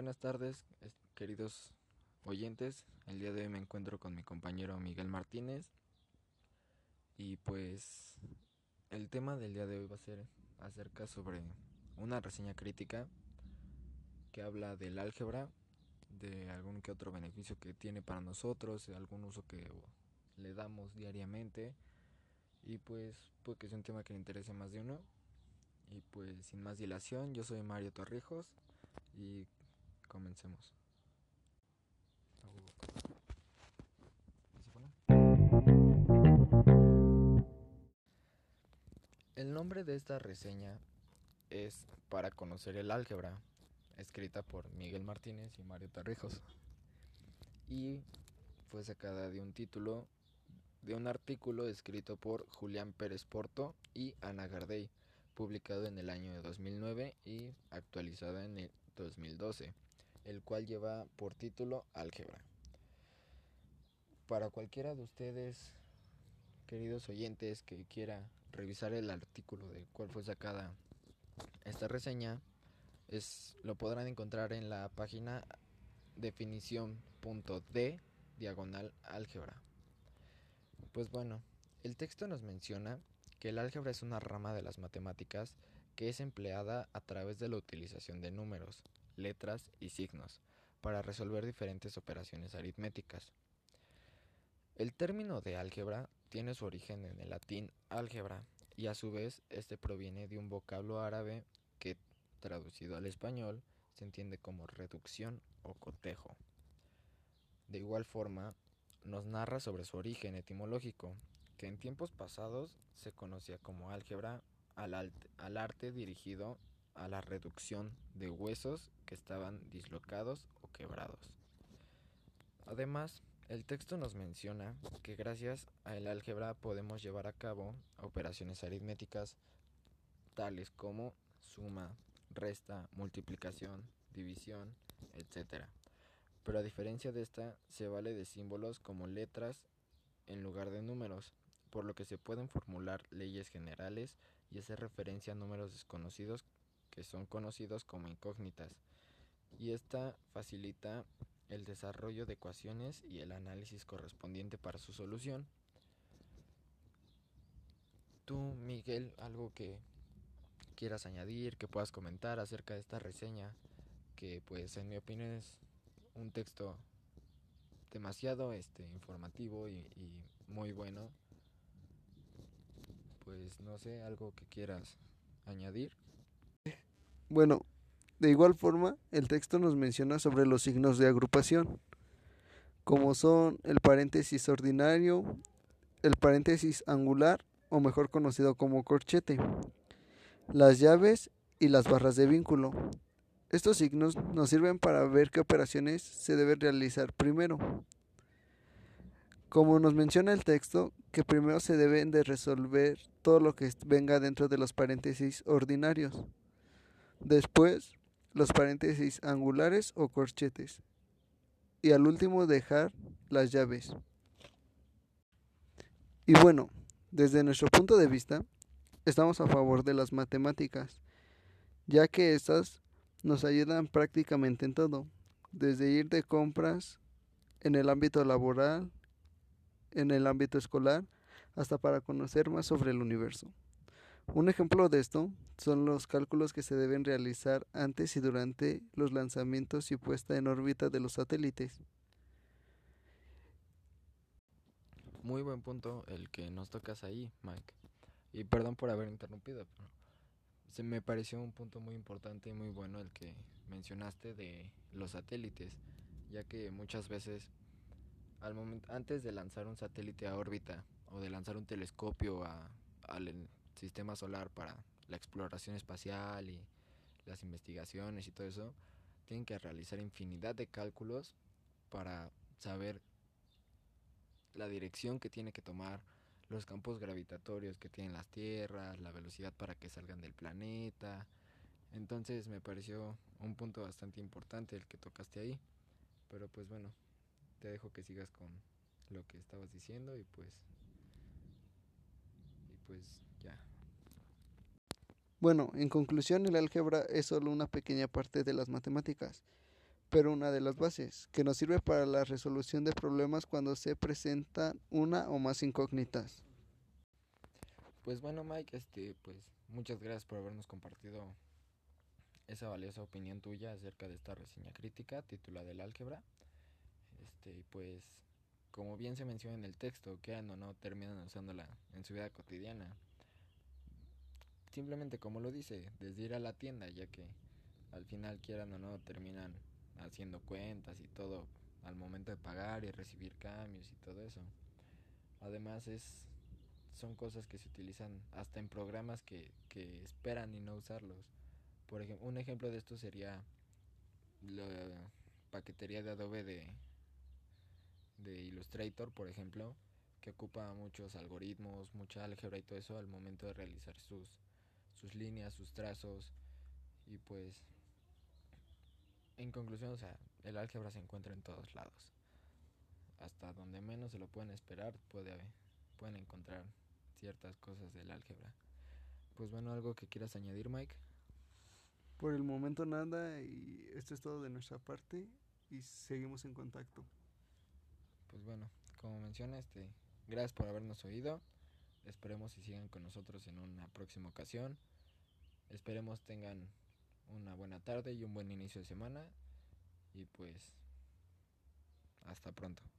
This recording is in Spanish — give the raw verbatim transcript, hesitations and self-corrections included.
buenas tardes, es- queridos oyentes. El día de hoy me encuentro con mi compañero Miguel Martínez y pues el tema del día de hoy va a ser acerca sobre una reseña crítica que habla del álgebra, de algún que otro beneficio que tiene para nosotros, de algún uso que le damos diariamente y pues puede que sea un tema que le interese a más de uno. Y pues sin más dilación, yo soy Mario Torrijos y comencemos. El nombre de esta reseña es Para conocer el álgebra, escrita por Miguel Martínez y Mario Torrijos, y fue sacada de un título de un artículo escrito por Julián Pérez Porto y Ana Gardey, publicado en el año de dos mil nueve y actualizado en el dos mil doce, el cual lleva por título Álgebra. Para cualquiera de ustedes, queridos oyentes, que quiera revisar el artículo del cual fue sacada esta reseña, es, lo podrán encontrar en la página definición.d diagonal álgebra. Pues bueno, el texto nos menciona que el álgebra es una rama de las matemáticas que es empleada a través de la utilización de números, letras y signos para resolver diferentes operaciones aritméticas. El término de álgebra tiene su origen en el latín álgebra y a su vez este proviene de un vocablo árabe que, traducido al español, se entiende como reducción o cotejo. De igual forma, nos narra sobre su origen etimológico, que en tiempos pasados se conocía como álgebra al, alt- al arte dirigido a la reducción de huesos que estaban dislocados o quebrados. Además, el texto nos menciona que gracias al álgebra podemos llevar a cabo operaciones aritméticas tales como suma, resta, multiplicación, división, etcétera. Pero a diferencia de esta, se vale de símbolos como letras en lugar de números, por lo que se pueden formular leyes generales y hacer referencia a números desconocidos que son conocidos como incógnitas, y esta facilita el desarrollo de ecuaciones y el análisis correspondiente para su solución. Tú, Miguel, algo que quieras añadir, que puedas comentar acerca de esta reseña, que pues en mi opinión es un texto demasiado este informativo y, y muy bueno. Pues no sé, algo que quieras añadir. Bueno, de igual forma, el texto nos menciona sobre los signos de agrupación, como son el paréntesis ordinario, el paréntesis angular, o mejor conocido como corchete, las llaves y las barras de vínculo. Estos signos nos sirven para ver qué operaciones se deben realizar primero. Como nos menciona el texto, que primero se deben de resolver todo lo que venga dentro de los paréntesis ordinarios. Después, los paréntesis angulares o corchetes. Y al último dejar las llaves. Y bueno, desde nuestro punto de vista, estamos a favor de las matemáticas, ya que estas nos ayudan prácticamente en todo, desde ir de compras, en el ámbito laboral, en el ámbito escolar, hasta para conocer más sobre el universo. Un ejemplo de esto son los cálculos que se deben realizar antes y durante los lanzamientos y puesta en órbita de los satélites. Muy buen punto el que nos tocas ahí, Mike. Y perdón por haber interrumpido, pero se me pareció un punto muy importante y muy bueno el que mencionaste de los satélites, ya que muchas veces al momento, antes de lanzar un satélite a órbita o de lanzar un telescopio a, al sistema solar para la exploración espacial y las investigaciones y todo eso, tienen que realizar infinidad de cálculos para saber la dirección que tiene que tomar, los campos gravitatorios que tienen las tierras, la velocidad para que salgan del planeta. Entonces me pareció un punto bastante importante el que tocaste ahí. Pero pues bueno, te dejo que sigas con lo que estabas diciendo y pues y pues ya. Bueno, en conclusión, el álgebra es solo una pequeña parte de las matemáticas, pero una de las bases, que nos sirve para la resolución de problemas cuando se presentan una o más incógnitas. Pues bueno, Mike, este, pues muchas gracias por habernos compartido esa valiosa opinión tuya acerca de esta reseña crítica titulada El álgebra. Este, y pues, como bien se menciona en el texto, quieran o no, terminan usándola en su vida cotidiana. Simplemente como lo dice, desde ir a la tienda, ya que al final quieran o no, terminan haciendo cuentas y todo al momento de pagar y recibir cambios y todo eso. Además es son cosas que se utilizan hasta en programas que, que esperan y no usarlos. Por ejemplo, un ejemplo de esto sería la paquetería de Adobe de, de Illustrator, por ejemplo, que ocupa muchos algoritmos, mucha álgebra y todo eso al momento de realizar sus, sus líneas, sus trazos. Y pues, en conclusión, o sea, el álgebra se encuentra en todos lados. Hasta donde menos se lo pueden esperar, puede, pueden encontrar ciertas cosas del álgebra. Pues bueno, algo que quieras añadir, Mike. Por el momento nada y esto es todo de nuestra parte y seguimos en contacto. Pues bueno, como menciona, este, gracias por habernos oído. Esperemos y sigan con nosotros en una próxima ocasión. Esperemos tengan una buena tarde y un buen inicio de semana. Y pues, hasta pronto.